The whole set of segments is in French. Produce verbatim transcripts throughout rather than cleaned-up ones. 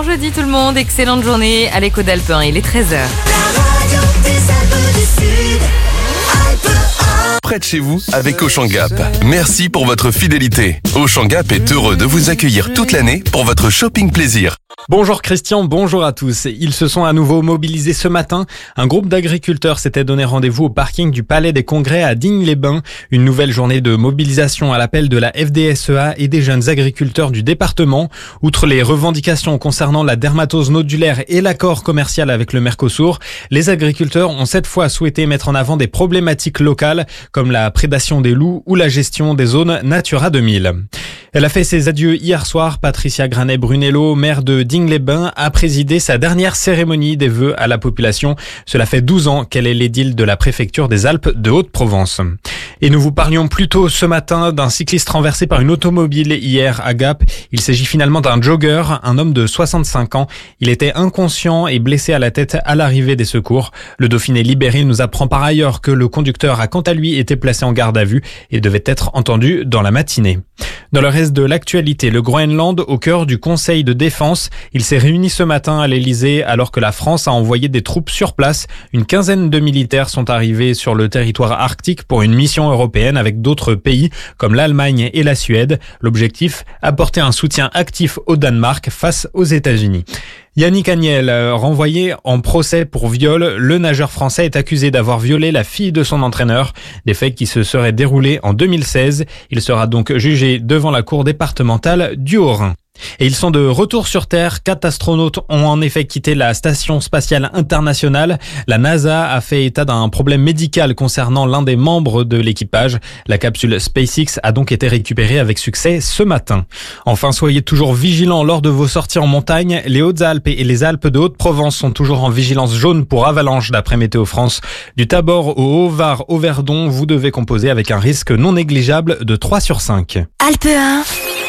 jeudi tout le monde, excellente journée à l'écho d'Alpes un, il est treize heures. Près de chez vous avec Auchan Gap. Merci pour votre fidélité. Auchan Gap est heureux de vous accueillir toute l'année pour votre shopping plaisir. Bonjour Christian, bonjour à tous. Ils se sont à nouveau mobilisés ce matin. Un groupe d'agriculteurs s'était donné rendez-vous au parking du Palais des Congrès à Digne-les-Bains. Une nouvelle journée de mobilisation à l'appel de la F D S E A et des jeunes agriculteurs du département. Outre les revendications concernant la dermatose nodulaire et l'accord commercial avec le Mercosur, les agriculteurs ont cette fois souhaité mettre en avant des problématiques locales comme la prédation des loups ou la gestion des zones Natura deux mille. Elle a fait ses adieux hier soir. Patricia Granet-Brunello, maire de Digne-les-Bains, a présidé sa dernière cérémonie des vœux à la population. Cela fait douze ans qu'elle est l'édile de la préfecture des Alpes de Haute-Provence. Et nous vous parlions plus tôt ce matin d'un cycliste renversé par une automobile hier à Gap. Il s'agit finalement d'un jogger, un homme de soixante-cinq ans. Il était inconscient et blessé à la tête à l'arrivée des secours. Le Dauphiné libéré nous apprend par ailleurs que le conducteur a quant à lui été placé en garde à vue et devait être entendu dans la matinée. Dans le reste de l'actualité, le Groenland au cœur du Conseil de défense. Il s'est réuni ce matin à l'Elysée alors que la France a envoyé des troupes sur place. Une quinzaine de militaires sont arrivés sur le territoire arctique pour une mission européenne avec d'autres pays comme l'Allemagne et la Suède. L'objectif, apporter un soutien actif au Danemark face aux États-Unis. Yannick Agnel, renvoyé en procès pour viol, le nageur français est accusé d'avoir violé la fille de son entraîneur, des faits qui se seraient déroulés en deux mille seize. Il sera donc jugé devant la cour départementale du Haut-Rhin. Et ils sont de retour sur Terre. Quatre astronautes ont en effet quitté la station spatiale internationale. La NASA a fait état d'un problème médical concernant l'un des membres de l'équipage. La capsule SpaceX a donc été récupérée avec succès ce matin. Enfin, soyez toujours vigilants lors de vos sorties en montagne. Les Hautes-Alpes et les Alpes de Haute-Provence sont toujours en vigilance jaune pour avalanche d'après Météo France. Du Tabor au Haut-Var au Verdon, vous devez composer avec un risque non négligeable de trois sur cinq. Alpes un.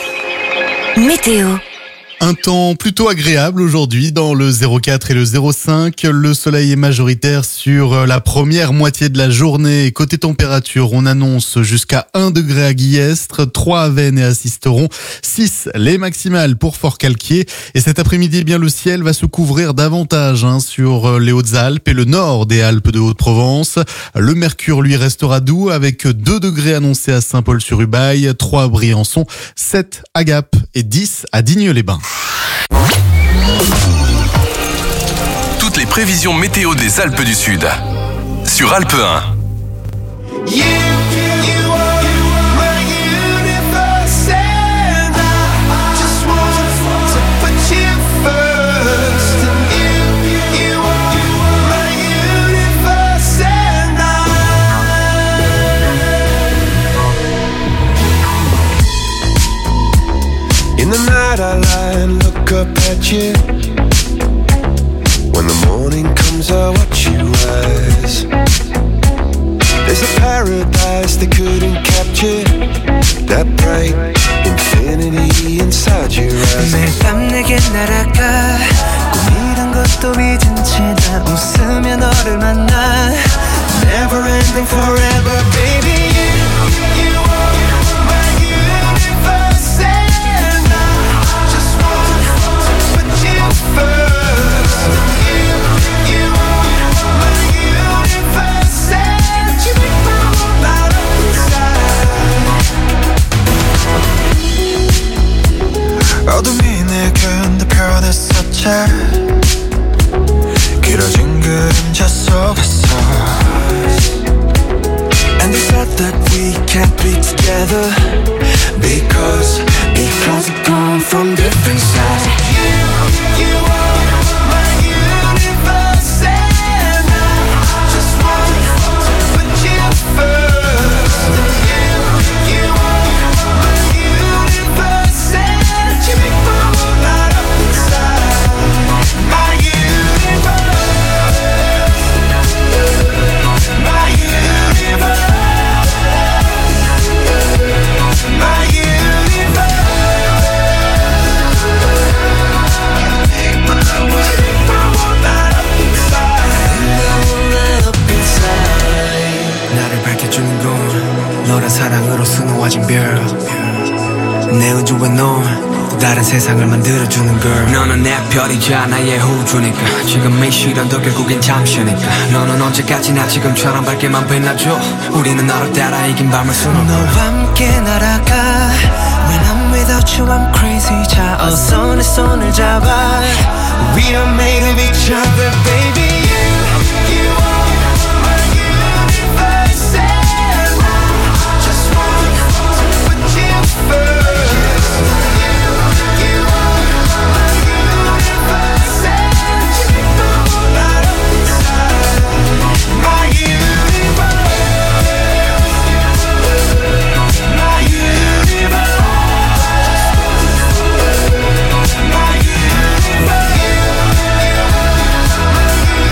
Météo. Un temps plutôt agréable aujourd'hui dans le zéro quatre et le zéro cinq. Le soleil est majoritaire sur la première moitié de la journée. Côté température, on annonce jusqu'à un degré à Guillestre, trois à Veynes et à Sisteron, six les maximales pour Forcalquier. Et cet après-midi, eh bien le ciel va se couvrir davantage hein, sur les Hautes-Alpes et le nord des Alpes de Haute-Provence. Le mercure, lui, restera doux avec deux degrés annoncés à Saint-Paul-sur-Ubaye, trois à Briançon, sept à Gap et dix à Digne-les-Bains. Toutes les prévisions météo des Alpes du Sud sur Alpes un. In the night I lie and look up at you. When the morning comes I watch you rise. There's a paradise they couldn't capture. That bright infinity inside your eyes. 매일 밤 내게 날아가 꿈이란 것도 잊은 채 나 웃으며 너를 만나. Never ending forever baby. You, you are my universe. 어둠이 내겐 더 변했었지 길어진 그림자 속에서 And they said that we can't be together Because, because we come from different sides You, you are my universe And I just want to put you first You, you are my universe And you make my world light up inside My universe My universe My universe 나를 밝혀주는 건 너란 사랑으로 수놓아진 별 내 우주와 넌 다른 세상을 만들어주는 girl. 너는 내 별이자 나의 호주니까 지금 이 시련도 결국엔 잠시니까 너는 언제까지나 지금처럼 밝게만 빛나줘. 우리는 너를 따라 이긴 밤을 수놓아 너와 함께 날아가. When I'm without you I'm crazy. 자 어서 내 손을 잡아. We are made of each other baby. You, you are my universe and I just want to put you first. You, you are my universe and you know light up inside my universe. My universe. My universe.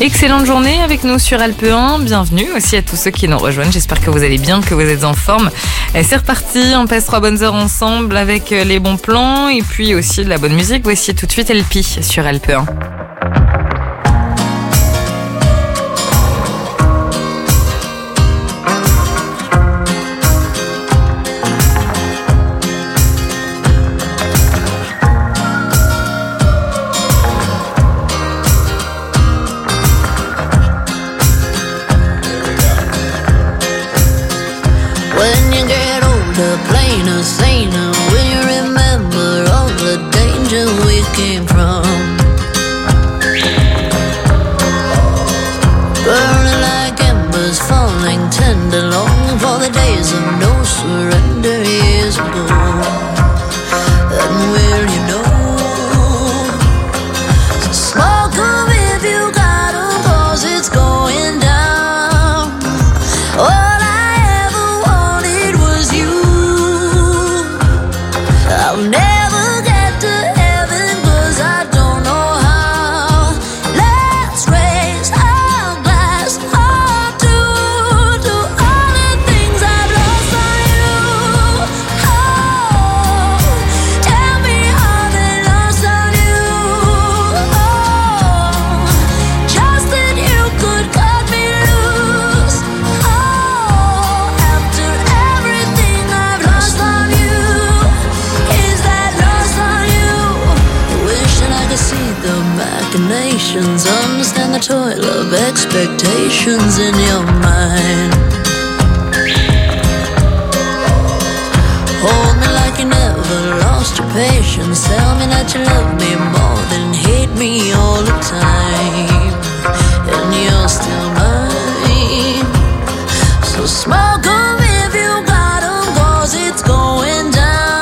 Excellente journée avec nous sur Alpe un. Bienvenue aussi à tous ceux qui nous rejoignent. J'espère que vous allez bien, que vous êtes en forme. Et c'est reparti, on passe trois bonnes heures ensemble avec les bons plans et puis aussi de la bonne musique. Voici tout de suite L P sur Alpe un. Plainer, saner, will you remember all the danger we came from? Burning like embers, falling tender, longing for the days of no surrender years ago. And will you know? So smoke 'em if you got 'em, 'cause it's going down. Oh, I'll never get to heaven 'cause I don't know how. Let's raise our glass up to, to all the things I've lost on you. Oh, tell me how they lost on you. Oh, just that you could cut me loose. Oh, after everything I've lost on you. See the machinations, understand the toil of expectations in your mind. Hold me like you never lost your patience. Tell me that you love me more than hate me all the time. And you're still mine. So smoke 'em if you got 'em, 'cause it's going down.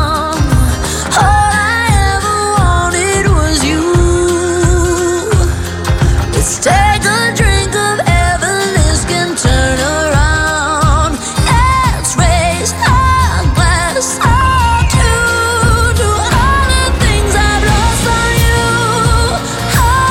Take a drink of heaven, this can turn around. Let's raise our glass up to, to all the things I've lost on you. Oh,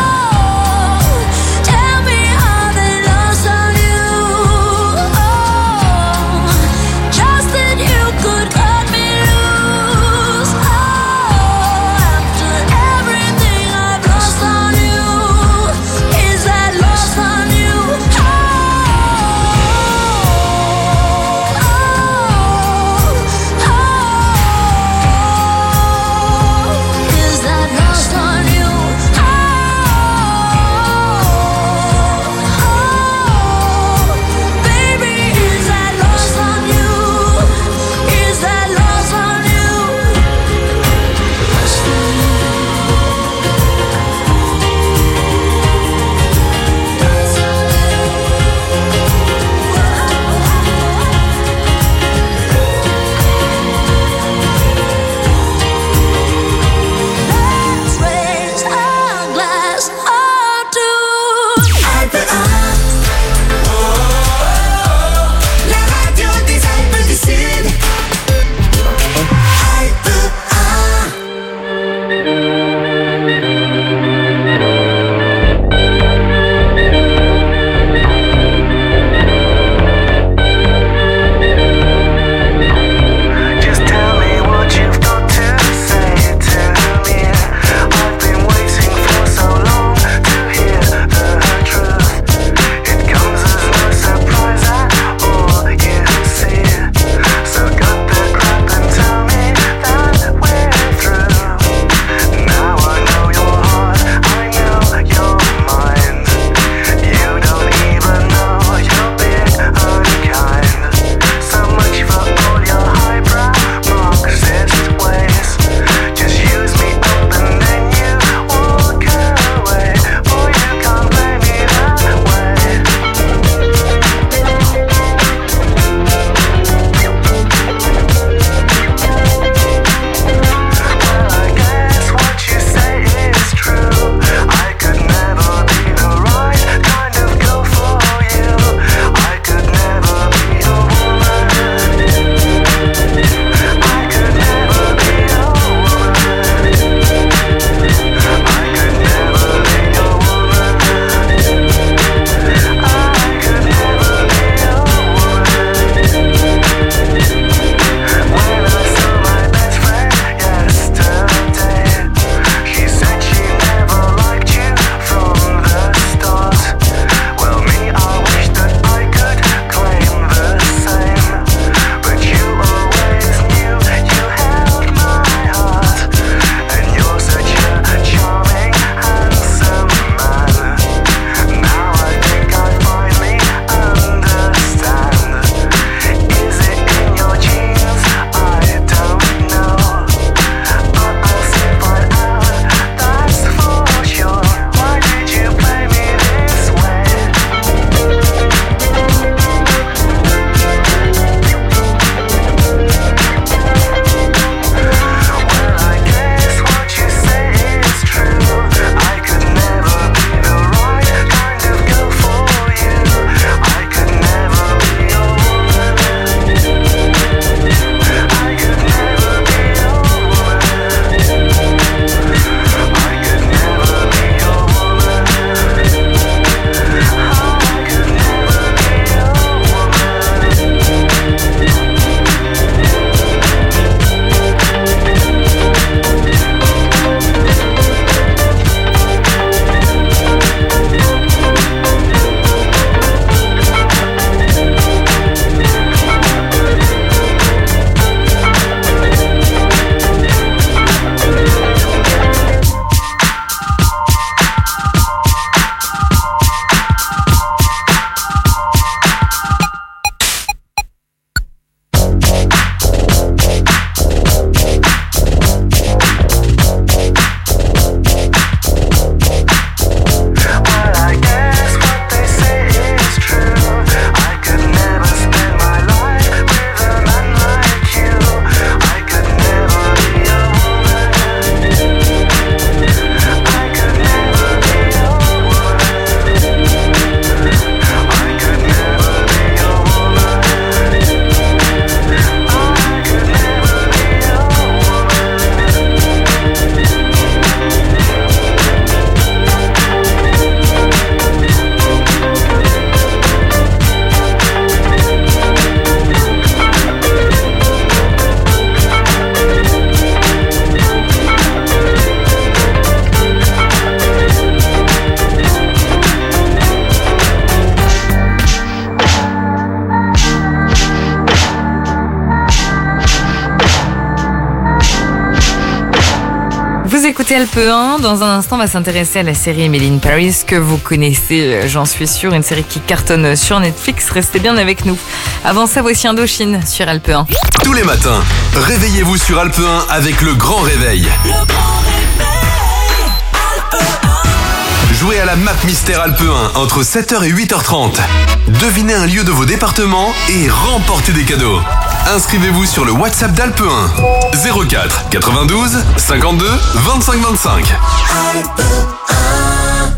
écouter Alpe un. Dans un instant, on va s'intéresser à la série Emily in Paris que vous connaissez, j'en suis sûre, une série qui cartonne sur Netflix. Restez bien avec nous. Avant ça, voici Indochine sur Alpe un. Tous les matins, réveillez-vous sur Alpe un avec le grand réveil. Le grand réveil, Alpe un. Jouez à la map Mystère Alpe un entre sept heures et huit heures trente. Devinez un lieu de vos départements et remportez des cadeaux. Inscrivez-vous sur le WhatsApp d'Alpe un. zéro quatre quatre-vingt-douze cinquante-deux vingt-cinq vingt-cinq. Alpe un.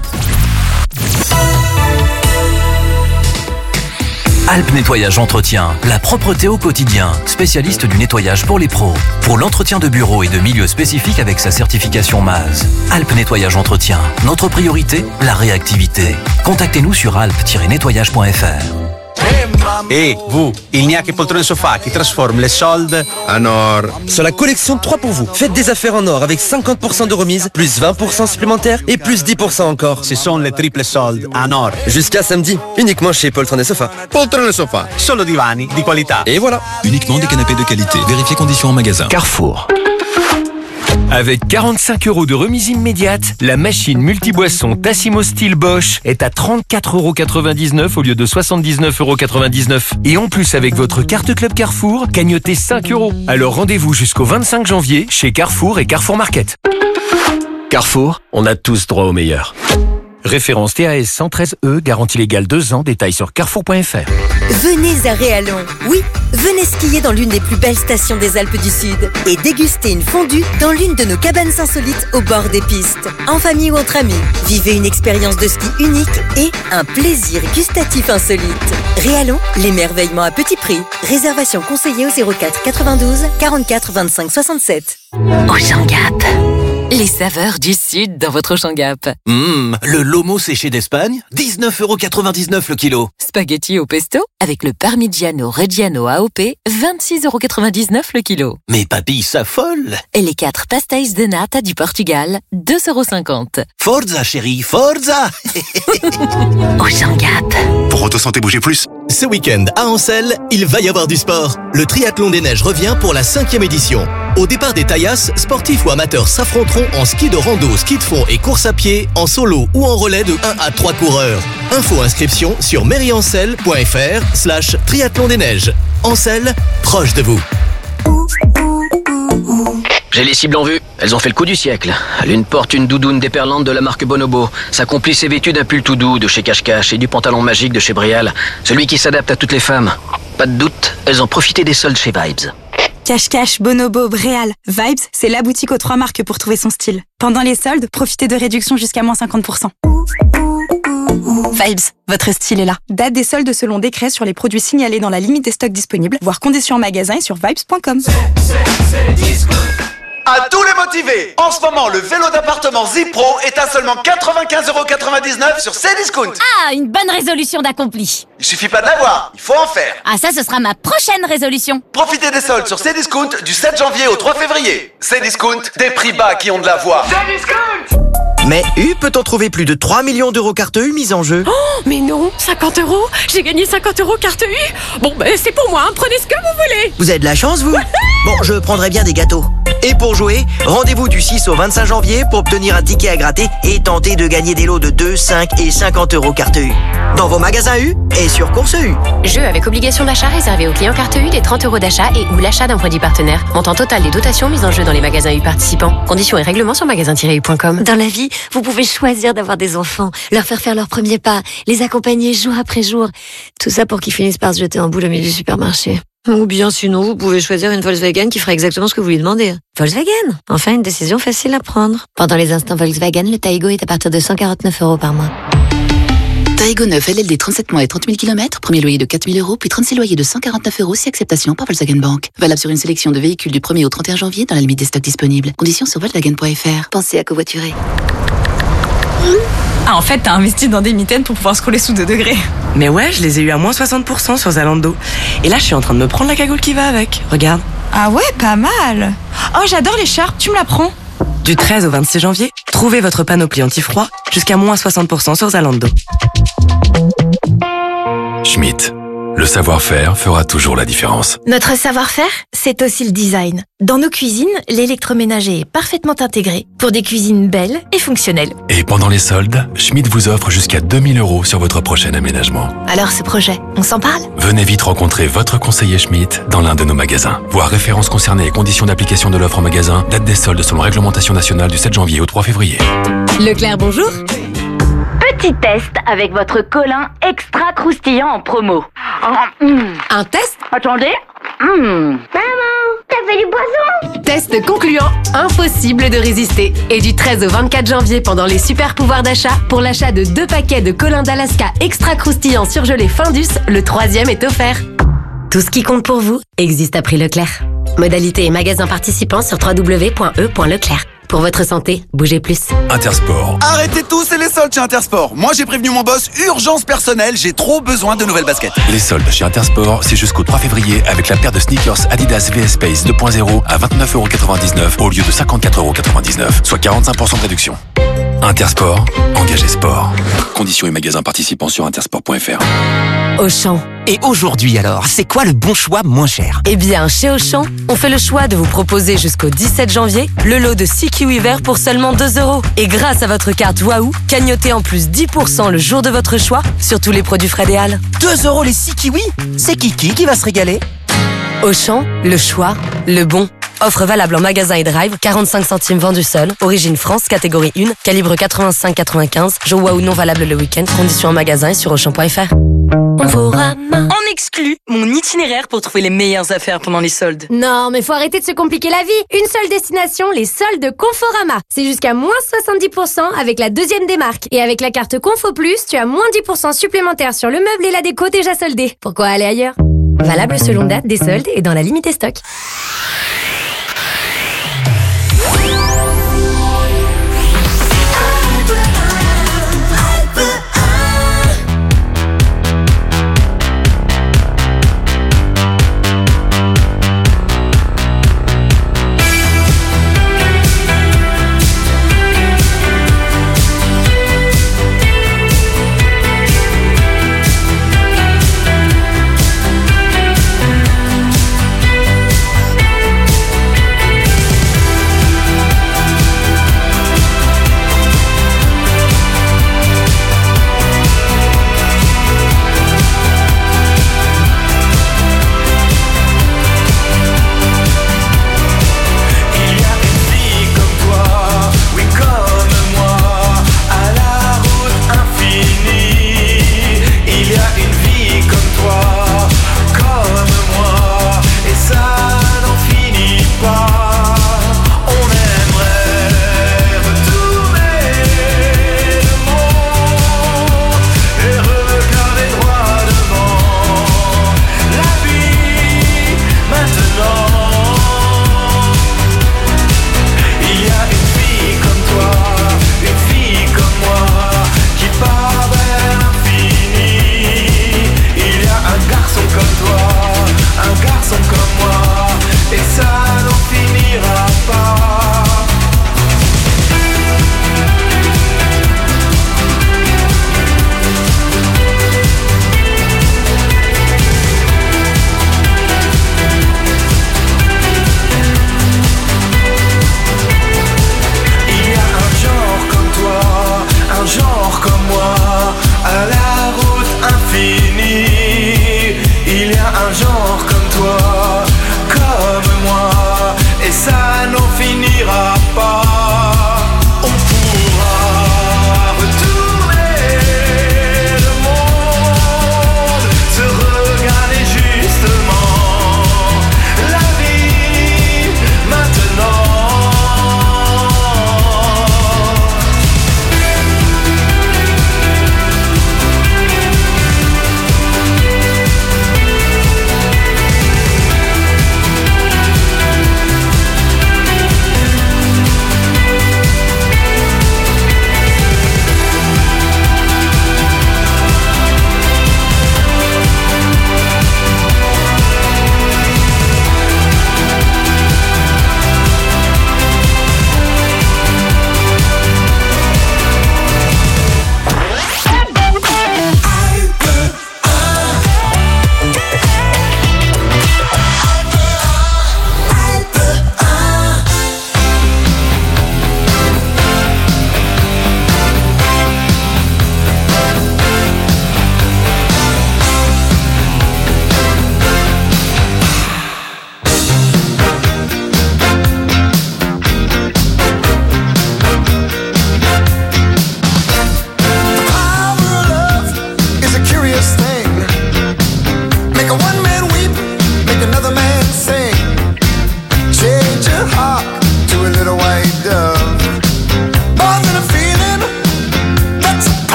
Alpe Nettoyage Entretien, la propreté au quotidien, spécialiste du nettoyage pour les pros. Pour l'entretien de bureaux et de milieux spécifiques avec sa certification M A S. Alpe Nettoyage Entretien, notre priorité, la réactivité. Contactez-nous sur alpe tiret nettoyage point f r. Et vous, il n'y a que Poltrone Sofa qui transforme les soldes en or. Sur la collection trois pour vous, faites des affaires en or avec cinquante pour cent de remise, plus vingt pour cent supplémentaires et plus dix pour cent encore. Ce sont les triples soldes en or. Jusqu'à samedi, uniquement chez Poltrone Sofa. Poltrone Sofa, solo divani di qualità. Et voilà. Uniquement des canapés de qualité. Vérifiez conditions en magasin. Carrefour. Avec quarante-cinq euros de remise immédiate, la machine multiboisson Tassimo Steel Bosch est à trente-quatre euros quatre-vingt-dix-neuf au lieu de soixante-dix-neuf euros quatre-vingt-dix-neuf. Et en plus, avec votre carte Club Carrefour, gagnotez cinq euros. Alors rendez-vous jusqu'au vingt-cinq janvier chez Carrefour et Carrefour Market. Carrefour, on a tous droit au meilleur. Référence T A S cent treize E, garantie légale deux ans, détails sur carrefour point f r. Venez à Réalon. Oui, venez skier dans l'une des plus belles stations des Alpes du Sud et déguster une fondue dans l'une de nos cabanes insolites au bord des pistes. En famille ou entre amis, vivez une expérience de ski unique et un plaisir gustatif insolite. Réalon, l'émerveillement à petit prix. Réservation conseillée au zéro quatre quatre-vingt-douze quarante-quatre vingt-cinq soixante-sept. Auchan Gap. Les saveurs du Sud dans votre Auchan Gap. Hum, le lomo séché d'Espagne, dix-neuf euros quatre-vingt-dix-neuf le kilo. Spaghetti au pesto avec le Parmigiano Reggiano A O P, vingt-six euros quatre-vingt-dix-neuf le kilo. Mais papy s'affole. Et les quatre pastéis de nata du Portugal, deux euros cinquante. Forza chérie, forza. Auchan Gap. Pour Auto Santé, bougez plus. Ce week-end, à Ancel, il va y avoir du sport. Le triathlon des neiges revient pour la cinquième édition. Au départ des taillasses, sportifs ou amateurs s'affronteront en ski de rando, ski de fond et course à pied, en solo ou en relais de un à trois coureurs. Info inscription sur mairie-ancel point f r slash triathlon des neiges. Ancel, proche de vous. J'ai les cibles en vue. Elles ont fait le coup du siècle. L'une porte une doudoune déperlante de la marque Bonobo. Sa complice est vêtue d'un pull tout doux de chez Cache-Cache et du pantalon magique de chez Brial. Celui qui s'adapte à toutes les femmes. Pas de doute, elles ont profité des soldes chez Vibes. Cache-Cache, Bonobo, Bréal, Vibes, c'est la boutique aux trois marques pour trouver son style. Pendant les soldes, profitez de réductions jusqu'à moins cinquante pour cent. Vibes, votre style est là. Date des soldes selon décret sur les produits signalés dans la limite des stocks disponibles, voire conditions en magasin et sur vibes point com. À tous les motivés, en ce moment, le vélo d'appartement Zipro est à seulement quatre-vingt-quinze euros quatre-vingt-dix-neuf sur Cdiscount. Ah, une bonne résolution d'accompli. Il suffit pas de l'avoir, il faut en faire. Ah, ça, ce sera ma prochaine résolution. Profitez des soldes sur Cdiscount du sept janvier au trois février. Cdiscount, des prix bas qui ont de la voix. Cdiscount. Mais U peut-en trouver plus de trois millions d'euros carte U mise en jeu. Oh, mais non, cinquante euros. J'ai gagné cinquante euros carte U. Bon, ben, c'est pour moi, hein. Prenez ce que vous voulez. Vous avez de la chance, vous? Bon, je prendrai bien des gâteaux. Et pour jouer, rendez-vous du six au vingt-cinq janvier pour obtenir un ticket à gratter et tenter de gagner des lots de deux, cinq et cinquante euros carte U. Dans vos magasins U et sur Course U. Jeu avec obligation d'achat réservé aux clients carte U des trente euros d'achat et ou l'achat d'un produit partenaire. Montant total des dotations mises en jeu dans les magasins U participants. Conditions et règlements sur magasin tiret u point com. Dans la vie, vous pouvez choisir d'avoir des enfants, leur faire faire leurs premiers pas, les accompagner jour après jour. Tout ça pour qu'ils finissent par se jeter en boule au milieu du supermarché. Ou bien sinon, vous pouvez choisir une Volkswagen qui fera exactement ce que vous lui demandez. Volkswagen, enfin une décision facile à prendre. Pendant les instants Volkswagen, le Taigo est à partir de cent quarante-neuf euros par mois. Taigo neuf L L D trente-sept mois et trente mille kilomètres, premier loyer de quatre mille euros, puis trente-six loyers de cent quarante-neuf euros si acceptation par Volkswagen Bank. Valable sur une sélection de véhicules du premier au trente et un janvier dans la limite des stocks disponibles. Conditions sur volkswagen point f r. Pensez à covoiturer. Ah, en fait, t'as investi dans des mitaines pour pouvoir scroller sous deux degrés. Mais ouais, je les ai eu à moins soixante pour cent sur Zalando. Et là, je suis en train de me prendre la cagoule qui va avec. Regarde. Ah ouais, pas mal. Oh, j'adore l'écharpe, tu me la prends? Du treize au vingt-six janvier, trouvez votre panoplie anti-froid jusqu'à moins soixante pour cent sur Zalando. Schmitt, Le savoir-faire fera toujours la différence. Notre savoir-faire, c'est aussi le design. Dans nos cuisines, l'électroménager est parfaitement intégré pour des cuisines belles et fonctionnelles. Et pendant les soldes, Schmitt vous offre jusqu'à deux mille euros sur votre prochain aménagement. Alors ce projet, on s'en parle ? Venez vite rencontrer votre conseiller Schmitt dans l'un de nos magasins. Voir références concernées et conditions d'application de l'offre en magasin, date des soldes selon réglementation nationale du sept janvier au trois février. Leclerc, bonjour. Petit test avec votre colin extra croustillant en promo. Un test ? Attendez. Mmh. Maman, t'as fait du poisson ? Test concluant, impossible de résister. Et du treize au vingt-quatre janvier, pendant les super pouvoirs d'achat, pour l'achat de deux paquets de colin d'Alaska extra croustillant surgelé Findus, le troisième est offert. Tout ce qui compte pour vous existe à prix Leclerc. Modalité et magasin participants sur w w w point e point leclerc. Pour votre santé, bougez plus. Intersport. Arrêtez tout, c'est les soldes chez Intersport. Moi, j'ai prévenu mon boss, urgence personnelle, j'ai trop besoin de nouvelles baskets. Les soldes chez Intersport, c'est jusqu'au trois février avec la paire de sneakers Adidas V S Space deux point zéro à vingt-neuf euros quatre-vingt-dix-neuf au lieu de cinquante-quatre euros quatre-vingt-dix-neuf, soit quarante-cinq pour cent de réduction. Intersport, engagé sport. Conditions et magasins participants sur intersport point f r. Auchan. Et aujourd'hui alors, c'est quoi le bon choix moins cher ? Eh bien, chez Auchan, on fait le choix de vous proposer jusqu'au dix-sept janvier le lot de six kiwis verts pour seulement deux euros. Et grâce à votre carte Waouh, cagnotez en plus dix pour cent le jour de votre choix sur tous les produits Fred et Hall. deux euros les six kiwis ? C'est Kiki qui va se régaler ? Auchan, le choix, le bon. Offre valable en magasin et drive, quarante-cinq centimes vendu seul. Origine France, catégorie un, calibre quatre-vingt-cinq quatre-vingt-quinze. Jour Waouh non valable le week-end. Conditions en magasin et sur auchan point f r. En exclut mon itinéraire pour trouver les meilleures affaires pendant les soldes. Non, mais faut arrêter de se compliquer la vie. Une seule destination, les soldes Conforama. C'est jusqu'à moins soixante-dix pour cent avec la deuxième démarque. Et avec la carte Confo Plus, tu as moins dix pour cent supplémentaire sur le meuble et la déco déjà soldés. Pourquoi aller ailleurs ? Valable selon date des soldes et dans la limite des stocks.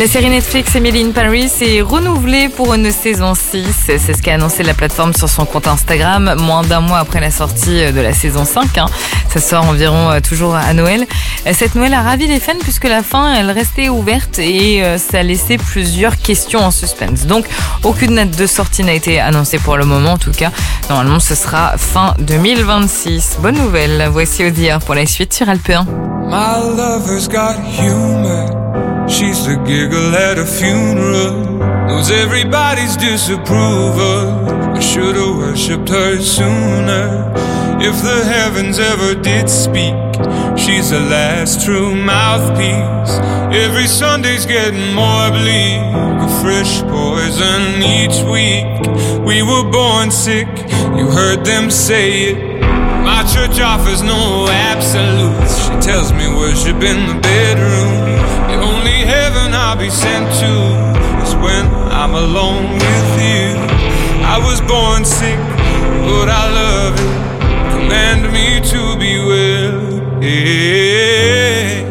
La série Netflix Emily in Paris est renouvelée pour une saison six. C'est ce qu'a annoncé la plateforme sur son compte Instagram, moins d'un mois après la sortie de la saison cinq. Hein. Ça sort environ toujours à Noël. Cette Noël a ravi les fans puisque la fin, elle restait ouverte et ça a laissé plusieurs questions en suspense. Donc, aucune date de sortie n'a été annoncée pour le moment. En tout cas, normalement, ce sera fin deux mille vingt-six. Bonne nouvelle. Voici Audiard pour la suite sur Alpe un. My lover's got humor. She's the giggle at a funeral. Knows everybody's disapproval. I should've worshipped her sooner. If the heavens ever did speak, she's the last true mouthpiece. Every Sunday's getting more bleak, a fresh poison each week. We were born sick, you heard them say it. My church offers no absolutes. She tells me worship in the bedroom. The only heaven I'll be sent to is when I'm alone with you. I was born sick, but I love it. Command me to be well. Hey,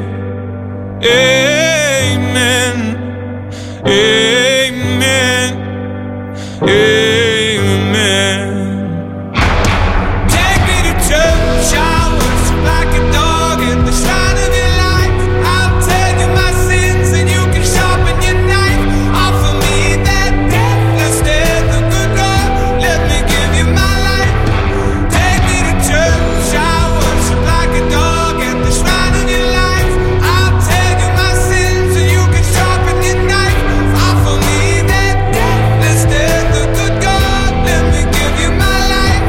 amen. Amen. Amen. Take me to church, I worship like a dog at the shrine of your life. I'll tell you my sins and you can sharpen your knife. Offer me that deathless death, the good God, let me give you my life. Take me to church, I worship like a dog at the shrine of your life. I'll tell you my sins and you can sharpen your knife. Offer me that deathless death, the good God, let me give you my life.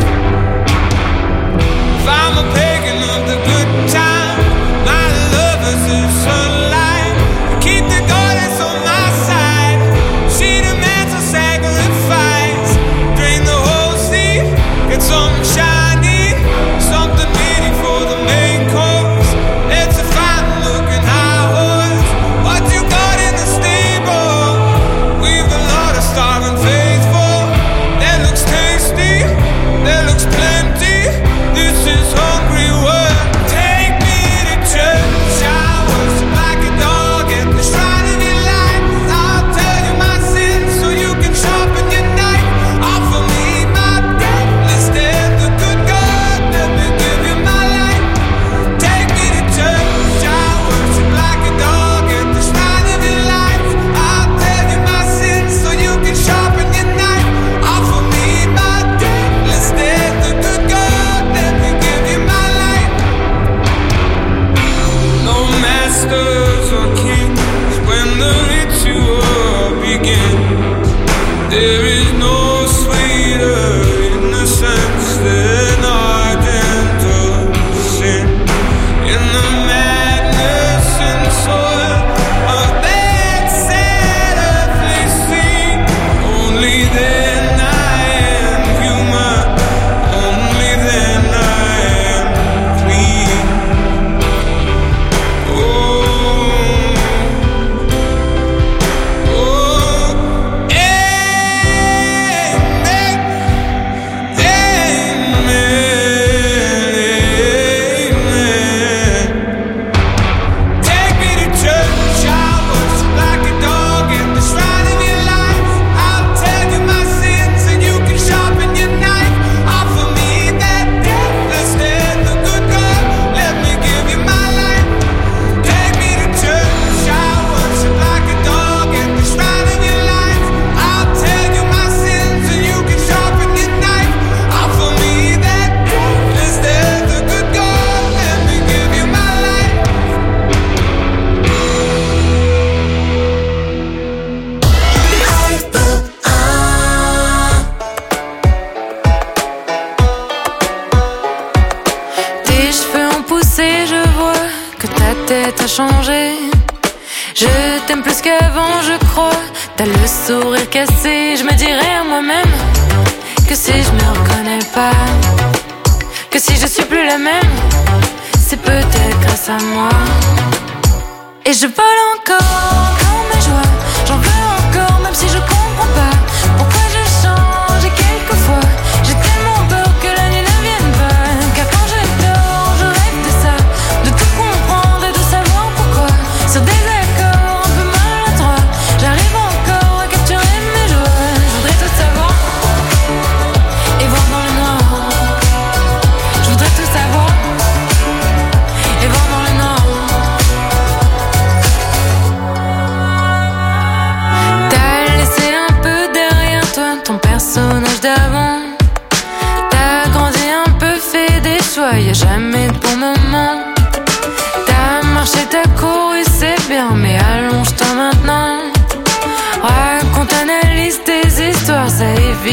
If I'm a pagan of the good time, my love is the sunlight. Keep the goddess on my side. She demands a sacrifice. Drain the whole sea, get something shiny, something meaty for the main course. It's a fine looking high horse. What you got in the stable? We've a lot of starving faithful. That looks tasty, that looks plenty. This is hungry work. Take me to church, I worship like a dog at the shrine of your life. I'll tell you my sins so you can sharpen your knife. Offer me my deathless death, the good God, let me give you my life. Take me to church, I worship like a dog at the shrine of your life. I'll tell you my sins so you can sharpen your knife. Offer me my deathless death, the good God, let me give you my life. No masters or kings when the ritual begins. There is no sweeter innocence than our gentle sin. In the madness and soil of that sad earthly scene, only then I am human, only then I am clean. Oh, oh, amen, amen, amen. Take me to church, I worship like a dog at the shrine of your life. I'll tell you my sins and you can sharpen your knife. Offer me that deathless death, the good God, let me give you my life. Take me to church, I worship like a dog at the shrine of your life. I'll tell you my sins and you can sharpen your knife. Offer me that deathless death, the good God, let me give you my life. Tes cheveux ont poussé, je vois que ta tête a changé. Je t'aime plus qu'avant, je crois. T'as le sourire cassé, je me dirais à moi-même que si je me reconnais pas, que si je suis plus la même, c'est peut-être grâce à moi. Et je vole encore, encore mes joies. J'en veux encore, même si je comprends pas pourquoi je change. Et quelquefois, j'ai tellement peur que la nuit ne vienne pas. Car quand je dors, je rêve de ça, de tout comprendre et de savoir pourquoi. Sur des accords un peu maladroits,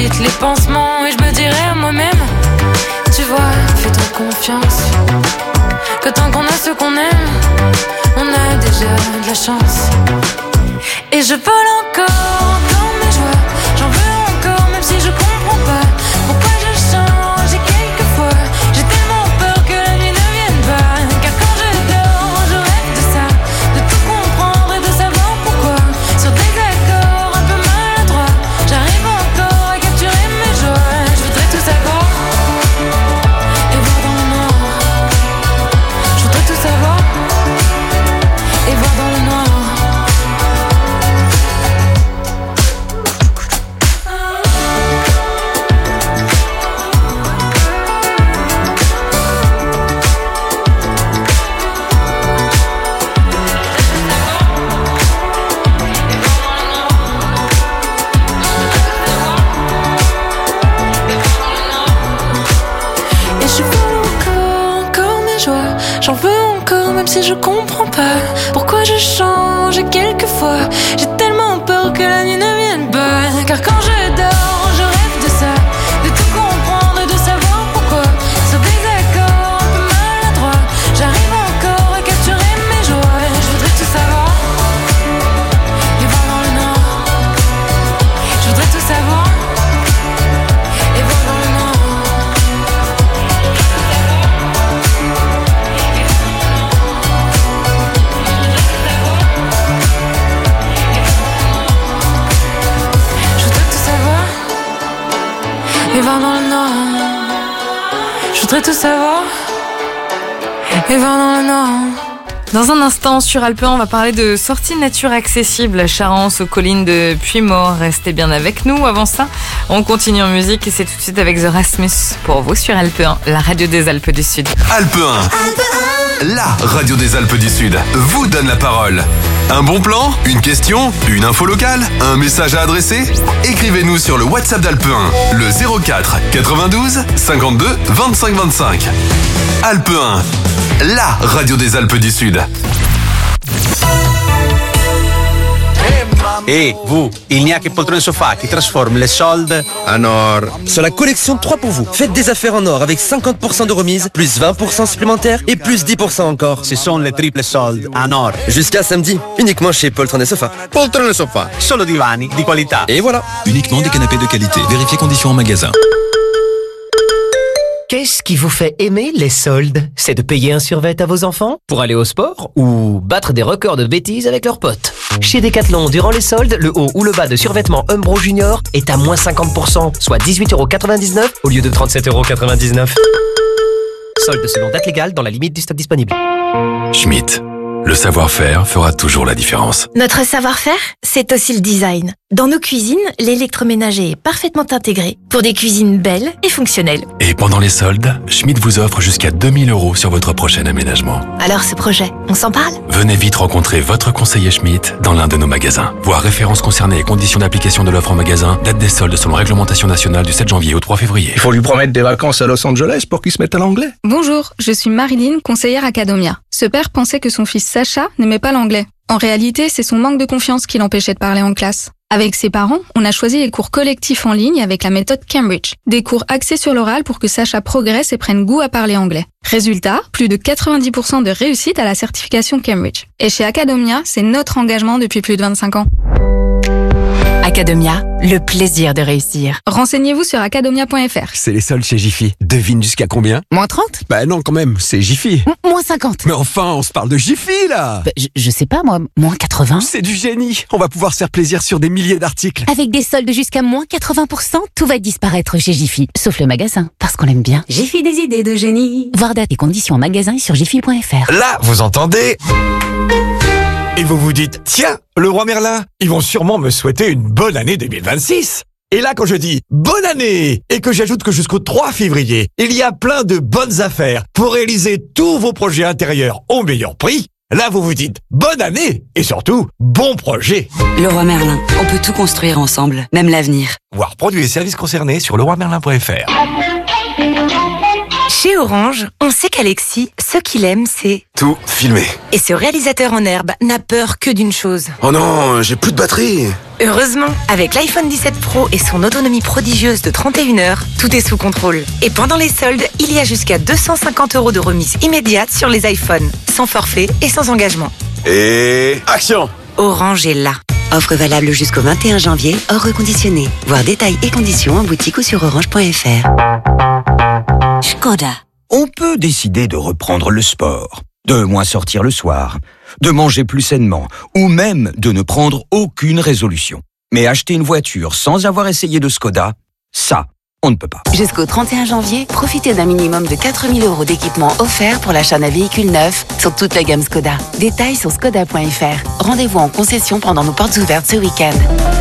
j'évite les pansements et je me dirais à moi-même, tu vois, fais-toi confiance, que tant qu'on a ce qu'on aime, on a déjà de la chance. Et je vole encore, encore mes joies, j'en veux encore même si je comprends pas pourquoi je change et quelquefois j'ai tellement peur que la nuit ne vienne pas. Car quand je dors, je rêve de ça, de tout comprendre et de savoir pourquoi. Sur des accords un peu maladroits, j'arrive encore à capturer mes joies. Je voudrais tout savoir et voir dans le noir. Je voudrais tout savoir et voir dans le noir. J'en veux encore même si je comprends pas pourquoi je change et quelquefois j'ai tellement peur que la nuit ne vienne pas. Car quand je dors, je rêve de ça, de tout comprendre et de savoir pourquoi. Sur des accords un peu maladroits, j'arrive encore à capturer mes joies. Je voudrais tout savoir et voir dans le noir. Je voudrais tout savoir et voir dans le noir. Et voir dans le noir. Je voudrais tout savoir et voir dans le noir. Dans un instant, sur Alpe un, on va parler de sorties nature accessibles, Charence aux collines de Puymaure. Restez bien avec nous. Avant ça, on continue en musique et c'est tout de suite avec The Rasmus pour vous sur Alpe un, la radio des Alpes du Sud. Alpe un, la radio des Alpes du Sud, vous donne la parole. Un bon plan, une question, une info locale, un message à adresser? Écrivez-nous sur le WhatsApp d'Alpe un, le zéro quatre quatre-vingt-douze cinquante-deux vingt-cinq vingt-cinq. Alpe un, la radio des Alpes du Sud. Et vous, il n'y a que Poltrone Sofa qui transforme les soldes en or. Sur la collection trois pour vous, faites des affaires en or avec cinquante pour cent de remise, plus vingt pour cent supplémentaires et plus dix pour cent encore. Ce sont les triples soldes en or. Jusqu'à samedi, uniquement chez Poltrone Sofa. Poltrone Sofa, solo divani di qualità. Et voilà. Uniquement des canapés de qualité. Vérifiez conditions en magasin. Qu'est-ce qui vous fait aimer les soldes? C'est de payer un survêt à vos enfants pour aller au sport ou battre des records de bêtises avec leurs potes? Chez Decathlon, durant les soldes, le haut ou le bas de survêtement Umbro Junior est à moins cinquante pour cent, soit dix-huit euros quatre-vingt-dix-neuf au lieu de trente-sept euros quatre-vingt-dix-neuf. Soldes selon date légale dans la limite du stock disponible. Schmitt. Le savoir-faire fera toujours la différence. Notre savoir-faire, c'est aussi le design. Dans nos cuisines, l'électroménager est parfaitement intégré pour des cuisines belles et fonctionnelles. Et pendant les soldes, Schmitt vous offre jusqu'à deux mille euros sur votre prochain aménagement. Alors ce projet, on s'en parle? Venez vite rencontrer votre conseiller Schmitt dans l'un de nos magasins. Voir références concernées et conditions d'application de l'offre en magasin, date des soldes selon réglementation nationale du sept janvier au trois février. Il faut lui promettre des vacances à Los Angeles pour qu'il se mette à l'anglais. Bonjour, je suis Marilyn, conseillère Academia. Ce père pensait que son fils Sacha n'aimait pas l'anglais. En réalité, c'est son manque de confiance qui l'empêchait de parler en classe. Avec ses parents, on a choisi les cours collectifs en ligne avec la méthode Cambridge. Des cours axés sur l'oral pour que Sacha progresse et prenne goût à parler anglais. Résultat, plus de quatre-vingt-dix pour cent de réussite à la certification Cambridge. Et chez Academia, c'est notre engagement depuis plus de vingt-cinq ans. Academia, le plaisir de réussir. Renseignez-vous sur academia point f r. C'est les soldes chez Jiffy. Devine jusqu'à combien? Moins trente? Bah non, quand même, c'est Jiffy. M- moins cinquante. Mais enfin, on se parle de Jiffy, là. Bah, je, je sais pas, moi, moins quatre-vingts. C'est du génie. On va pouvoir se faire plaisir sur des milliers d'articles. Avec des soldes jusqu'à moins quatre-vingts pour cent, tout va disparaître chez Jiffy. Sauf le magasin, parce qu'on l'aime bien. Jiffy, des idées de génie. Voir date et conditions en magasin et sur jiffy point f r. Là, vous entendez? Et vous vous dites, tiens, le roi Merlin, ils vont sûrement me souhaiter une bonne année deux mille vingt-six. Et là, quand je dis bonne année et que j'ajoute que jusqu'au trois février, il y a plein de bonnes affaires pour réaliser tous vos projets intérieurs au meilleur prix, là, vous vous dites bonne année et surtout bon projet. Le roi Merlin, on peut tout construire ensemble, même l'avenir. Voir produits et services concernés sur le roi merlin point f r. Chez Orange, on sait qu'Alexis, ce qu'il aime, c'est... Tout filmer. Et ce réalisateur en herbe n'a peur que d'une chose. Oh non, j'ai plus de batterie. Heureusement, avec l'iPhone dix-sept Pro et son autonomie prodigieuse de trente et une heures, tout est sous contrôle. Et pendant les soldes, il y a jusqu'à deux cent cinquante euros de remise immédiate sur les iPhones, sans forfait et sans engagement. Et... action! Orange est là. Offre valable jusqu'au vingt et un janvier, hors reconditionné. Voir détails et conditions en boutique ou sur orange point f r. Skoda. On peut décider de reprendre le sport, de moins sortir le soir, de manger plus sainement, ou même de ne prendre aucune résolution. Mais acheter une voiture sans avoir essayé de Skoda, ça, on ne peut pas. Jusqu'au trente et un janvier, profitez d'un minimum de quatre mille euros d'équipement offert pour l'achat d'un véhicule neuf sur toute la gamme Skoda. Détails sur skoda point f r. Rendez-vous en concession pendant nos portes ouvertes ce week-end.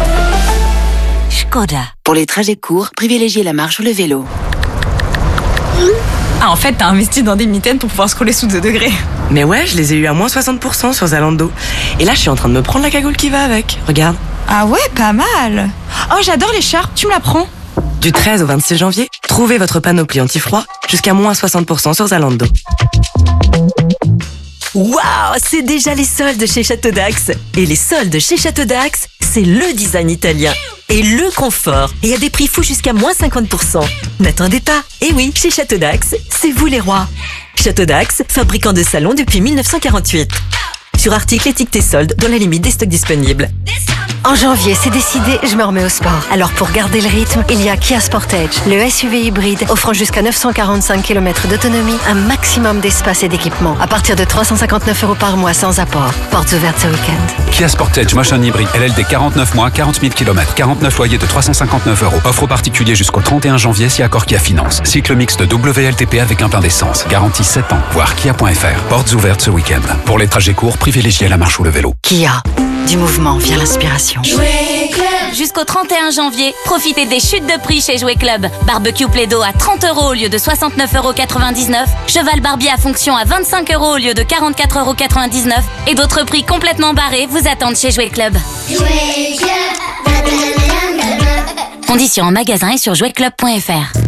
Skoda. Pour les trajets courts, privilégiez la marche ou le vélo. Ah, en fait, t'as investi dans des mitaines pour pouvoir scroller sous deux degrés. Mais ouais, je les ai eu à moins soixante pour cent sur Zalando. Et là, je suis en train de me prendre la cagoule qui va avec. Regarde. Ah ouais, pas mal. Oh, j'adore l'écharpe, tu me la prends? Du treize au vingt-six janvier, trouvez votre panoplie anti-froid jusqu'à moins soixante pour cent sur Zalando. Waouh, c'est déjà les soldes chez Château d'Axe. Et les soldes chez Château d'Axe, c'est le design italien et le confort. Et à des prix fous jusqu'à moins cinquante pour cent. N'attendez pas. Et oui, chez Château d'Axe, c'est vous les rois. Château d'Axe, fabricant de salons depuis mille neuf cent quarante-huit. Sur article étiqueté solde, dans la limite des stocks disponibles. En janvier, c'est décidé, je me remets au sport. Alors pour garder le rythme, il y a Kia Sportage, le S U V hybride offrant jusqu'à neuf cent quarante-cinq kilomètres d'autonomie, un maximum d'espace et d'équipement, à partir de trois cent cinquante-neuf euros par mois sans apport. Portes ouvertes ce week-end. Kia Sportage Motion Hybride L L D quarante-neuf mois, quarante mille kilomètres, quarante-neuf loyers de trois cent cinquante-neuf euros. Offre aux particuliers jusqu'au trente et un janvier si accord Kia Finance. Cycle mixte W L T P avec un plein d'essence. Garantie sept ans. Voir kia point f r. Portes ouvertes ce week-end. Pour les trajets courts, privilégiez la marche ou le vélo. Kia. Du mouvement vient l'inspiration. Jusqu'au trente et un janvier, profitez des chutes de prix chez Jouet Club. Barbecue Plaido à trente euros au lieu de soixante-neuf euros quatre-vingt-dix-neuf. Cheval Barbie à fonction à vingt-cinq euros au lieu de quarante-quatre euros quatre-vingt-dix-neuf. Et d'autres prix complètement barrés vous attendent chez Jouet Club. Jouet Club. Conditions en magasin et sur jouet club point f r.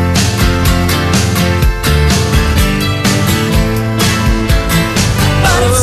Butterfly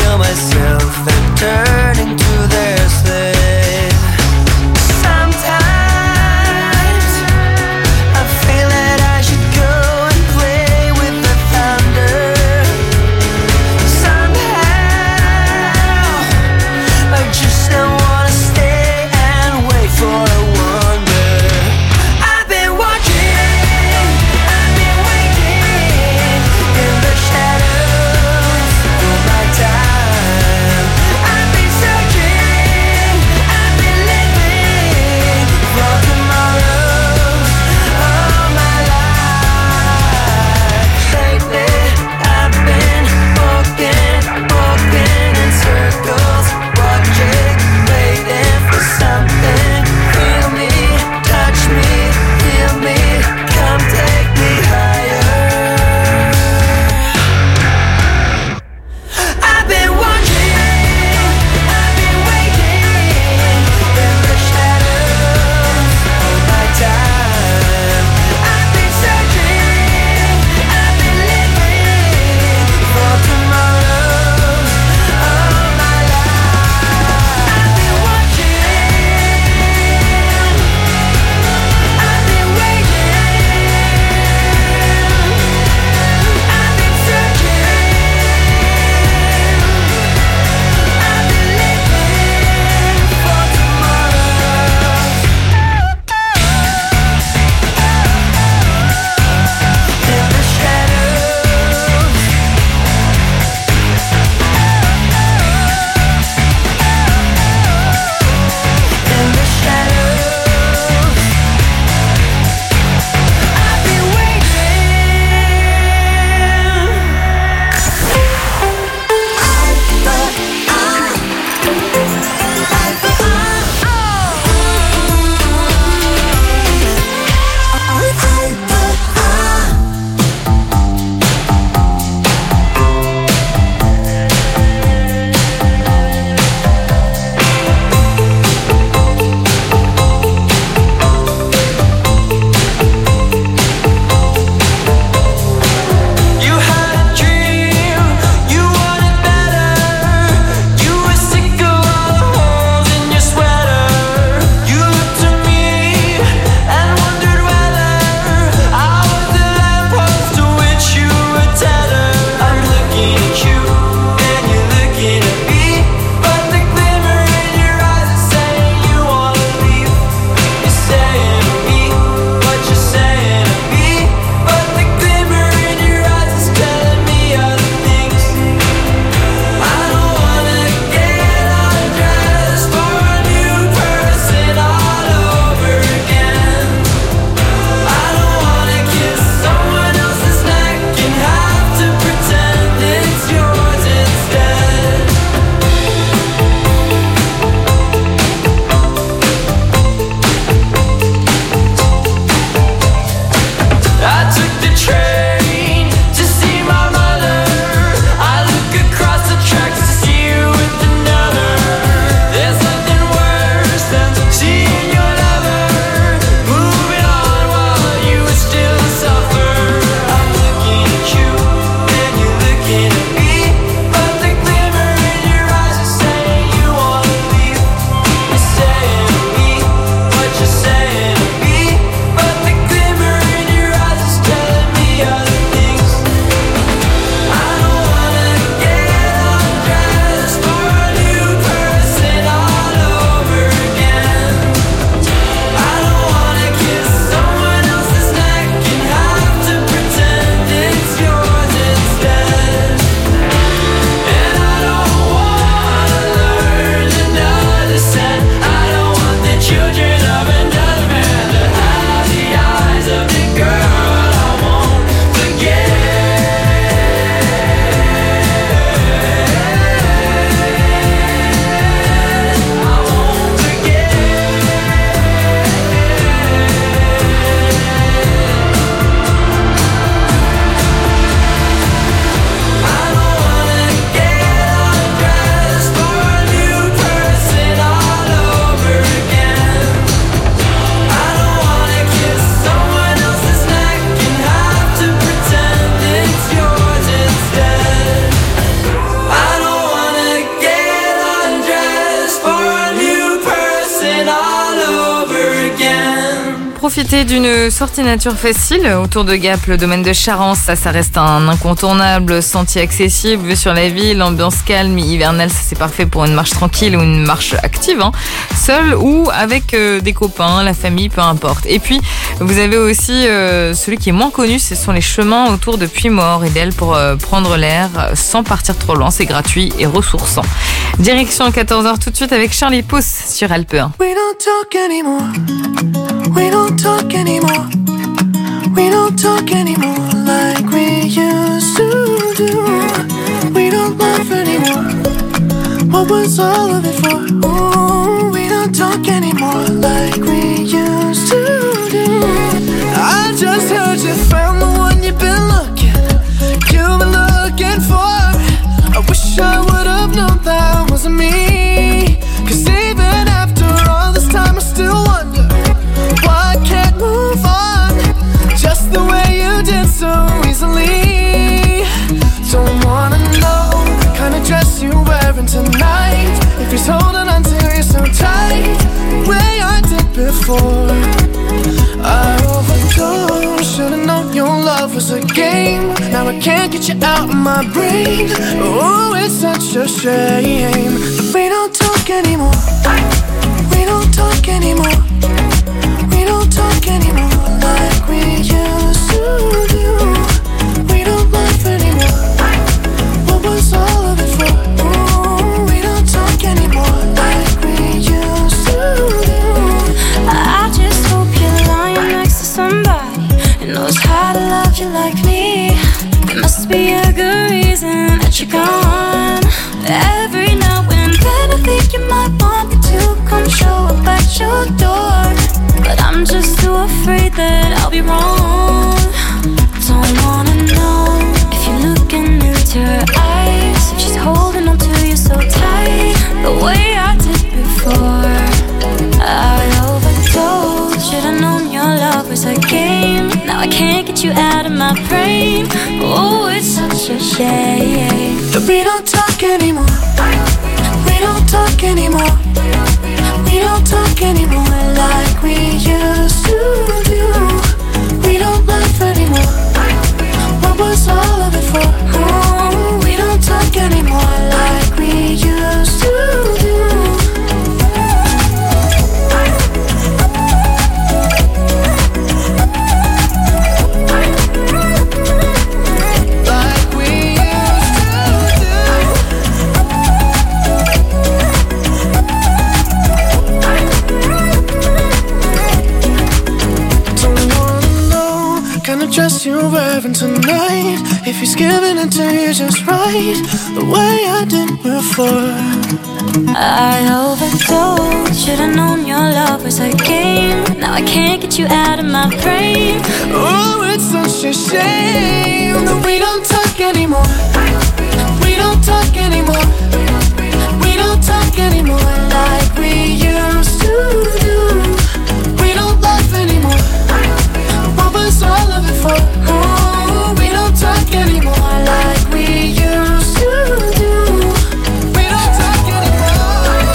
feel myself and turning to their slave. Sometimes I feel that I should go and play with the thunder. Somehow I just don't wanna stay and wait for a wonder. I've been watching, I've been waiting in the shadows for my time. I've been profiter d'une sortie nature facile autour de Gap, le domaine de Charence. Ça, ça reste un incontournable sentier accessible, vue sur la ville, ambiance calme, hivernale. Ça, c'est parfait pour une marche tranquille ou une marche active, hein. Seul ou avec euh, des copains, la famille, peu importe. Et puis, vous avez aussi euh, celui qui est moins connu, ce sont les chemins autour de Puymaure, idéal pour euh, prendre l'air sans partir trop loin. C'est gratuit et ressourçant. Direction quatorze heures tout de suite avec Charlie Pouce sur Alpe un. We don't talk anymore. We don't talk anymore. We don't talk anymore like we used to do. We don't laugh anymore. What was all of it for? Ooh, we don't talk anymore like we used to do. I just heard you found the one you've been looking, you've been looking for. I wish I would have known that wasn't me. Cause even after all this time I still wonder why I can't move on just the way you did so easily. Don't wanna know the kind of dress you're wearing tonight, if he's holding on to you so tight, the way I did before. I overdosed, should've known your love was a game. Now I can't get you out of my brain. Oh, it's such a shame. But we don't talk anymore. We don't talk anymore. We don't talk anymore like we used to do. We don't laugh anymore. What was all of it for? Ooh, we don't talk anymore like we used to do. I just hope you're lying next to somebody who knows how to love you like me. There must be a good reason that you're gone. Every now and then I think you might want me to come show up at your door, but I'm just too afraid that I'll be wrong. Don't wanna know if you're looking into her eyes, if she's holding on to you so tight, the way I did before. I overdosed, should've known your love was a game. Now I can't get you out of my brain. Oh, it's such a shame that we don't talk anymore. We don't talk anymore. We don't talk anymore like we used to do. We don't laugh anymore. What was all of it for? Oh, we don't talk anymore like we used to do. Dress you're wearing tonight, if he's giving it to you just right, the way I did before. I overdosed, should've known your love was a game. Now I can't get you out of my brain. Oh, it's such a shame that we don't talk anymore. We don't talk anymore. We don't talk anymore like we used to do. We don't laugh anymore. What was all of it for? Oh, we don't talk anymore like we used to do. We don't talk anymore.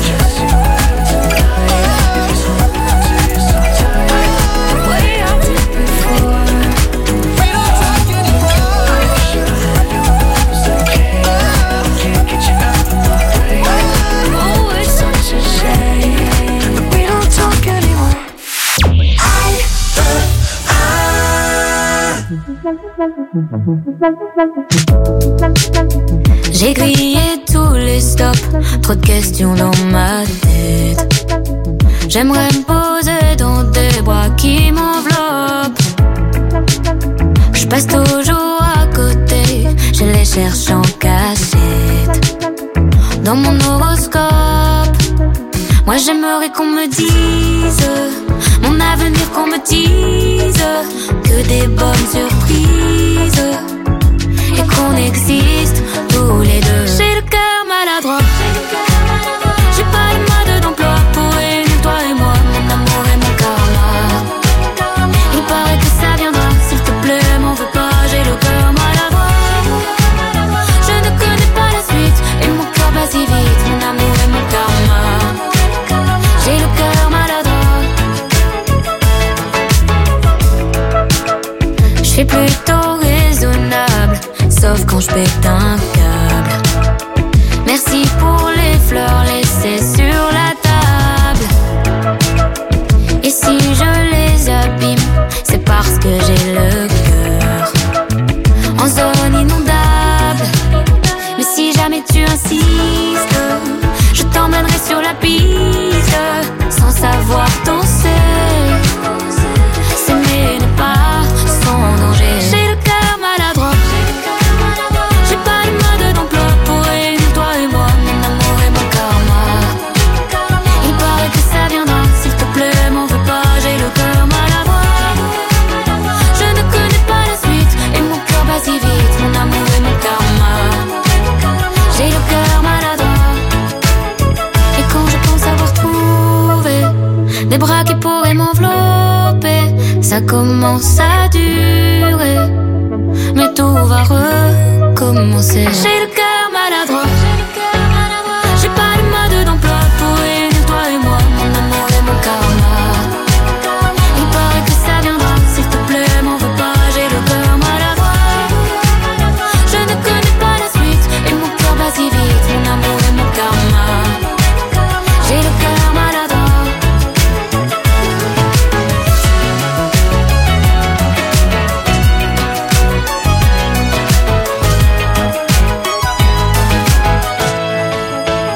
The way I did before. We don't talk anymore. Can't get you out of my brain. Oh, it's such a shame that we don't talk anymore. J'ai grillé tous les stops, trop de questions dans ma tête. J'aimerais me poser dans des bras qui m'enveloppent. Je passe toujours à côté, je les cherche en cachette. Dans mon horoscope, moi j'aimerais qu'on me dise mon avenir, qu'on me dise que des bonnes surprises et qu'on existe tous les deux. J'ai le cœur maladroit, j'ai pas le mode d'emploi pour réunir toi et moi, mon amour et mon karma. Il paraît que ça viendra, s'il te plaît, m'en veux pas, j'ai le cœur maladroit. Je ne connais pas la suite et mon cœur bat si vite, mon amour et mon karma. J'ai le cœur maladroit. des bras qui pourraient m'envelopper. Ça commence à durer, mais tout va recommencer. J'ai le